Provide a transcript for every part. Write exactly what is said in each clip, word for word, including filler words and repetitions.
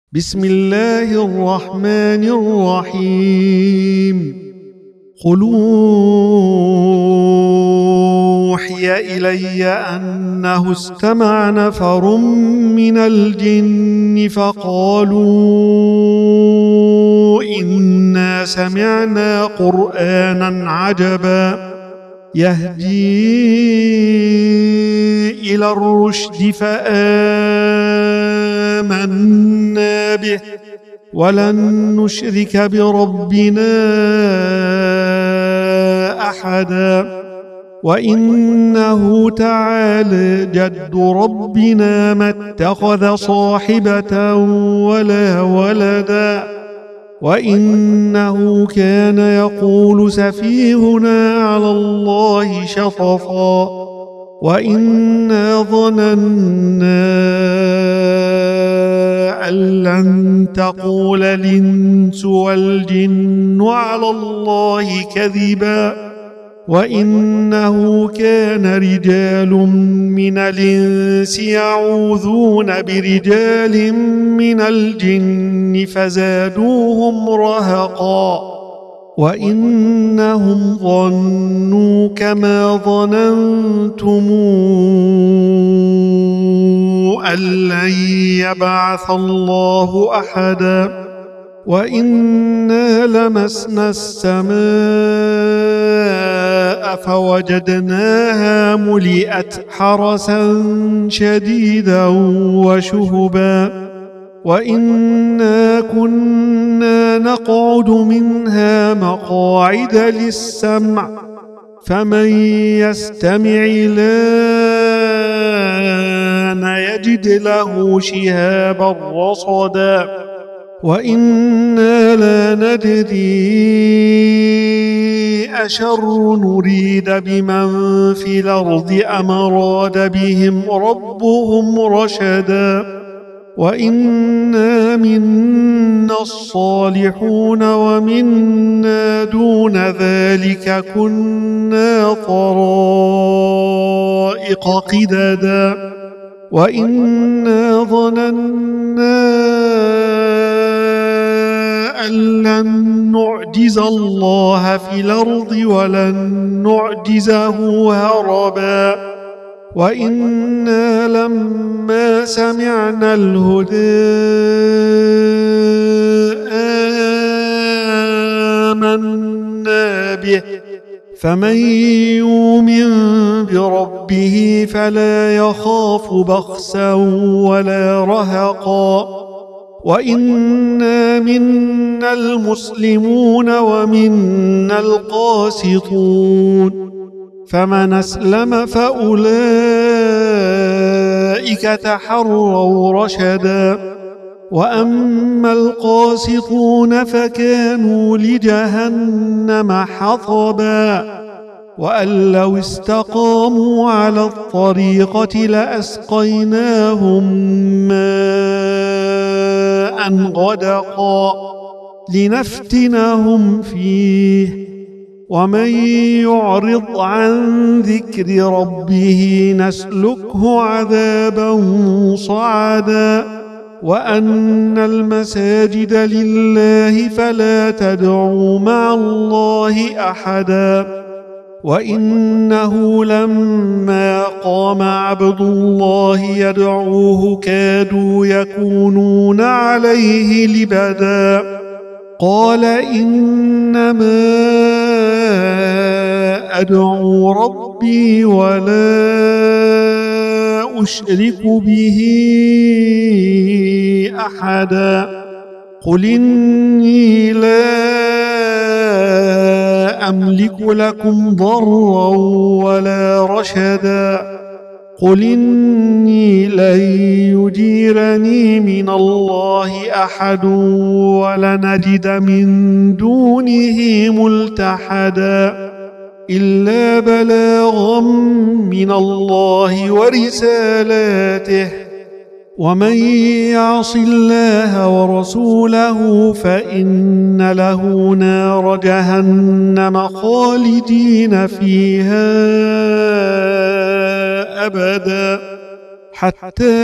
بسم الله الرحمن الرحيم قل أوحي إلي أنه استمع نفر من الجن فقالوا إنا سمعنا قرآنا عجبا يهدي إلى الرشد فآمنا به ولن نشرك بربنا أحدا وإنه تعالى جد ربنا ما اتخذ صاحبة ولا ولدا وإنه كان يقول سفيهنا على الله شططا وإنا ظننا أن لن تقول الإنس والجن على الله كذبا وإنه كان رجال من الإنس يعوذون برجال من الجن فزادوهم رهقا وإنهم ظنوا كما ظننتم أن لن يبعث الله أحدا وإنا لمسنا السماء فوجدناها ملئت حرسا شديدا وشهبا وإنا كنا نقعد منها مقاعد للسمع فمن يستمع الآن يجد له شهابا رصدا وإنا لا ندري أشر نريد بمن في الأرض أم أراد بهم ربهم رشدا وإنا منا الصالحون ومنا دون ذلك كنا طرائق قددا وإنا ظننا أن لن نعجز الله في الأرض ولن نعجزه هربا وإنا لما سمعنا الهدى آمنا به فمن يؤمن بربه فلا يخاف بخسا ولا رهقا وإنا منا المسلمون ومنا القاسطون فمن أسلم فأولئك تحروا رشدا وأما القاسطون فكانوا لجهنم حطبا وأن لو استقاموا على الطريقة لأسقيناهم ماء غدقا لنفتنهم فيه ومن يعرض عن ذكر ربه نسلكه عذابا صعدا وأن المساجد لله فلا تدعوا مع الله أحدا وإنه لما قام عبد الله يدعوه كادوا يكونون عليه لبدا قال إنما أدعو ربي ولا أشرك به أحدا قل إني لا أملك لكم ضرا ولا رشدا قل إني لن يجيرني من الله أحد ولنجد من دونه ملتحدا إلا بلاغا من الله ورسالاته ومن يعص الله ورسوله فإن له نار جهنم خالدين فيها أبدا حتى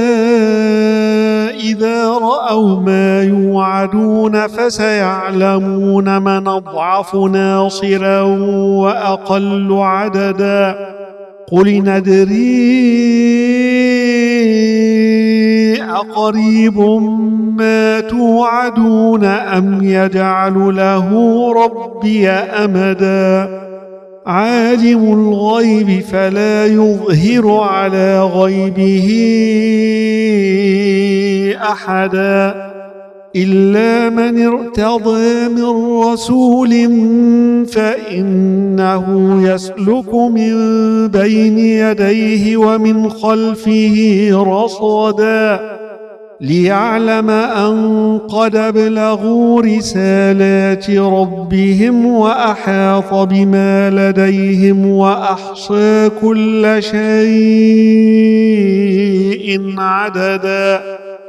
إذا رأوا ما يوعدون فسيعلمون من أضعف ناصرا وأقل عددا قل ندري أقريب ما توعدون أم يجعل له ربي أمدا عالم الغيب فلا يظهر على غيبه أحدا إلا من ارتضى من رسول فإنه يسلك من بين يديه ومن خلفه رصدا ليعلم أن قد أبلغوا رسالات ربهم وأحاط بما لديهم وأحصى كل شيء عددا.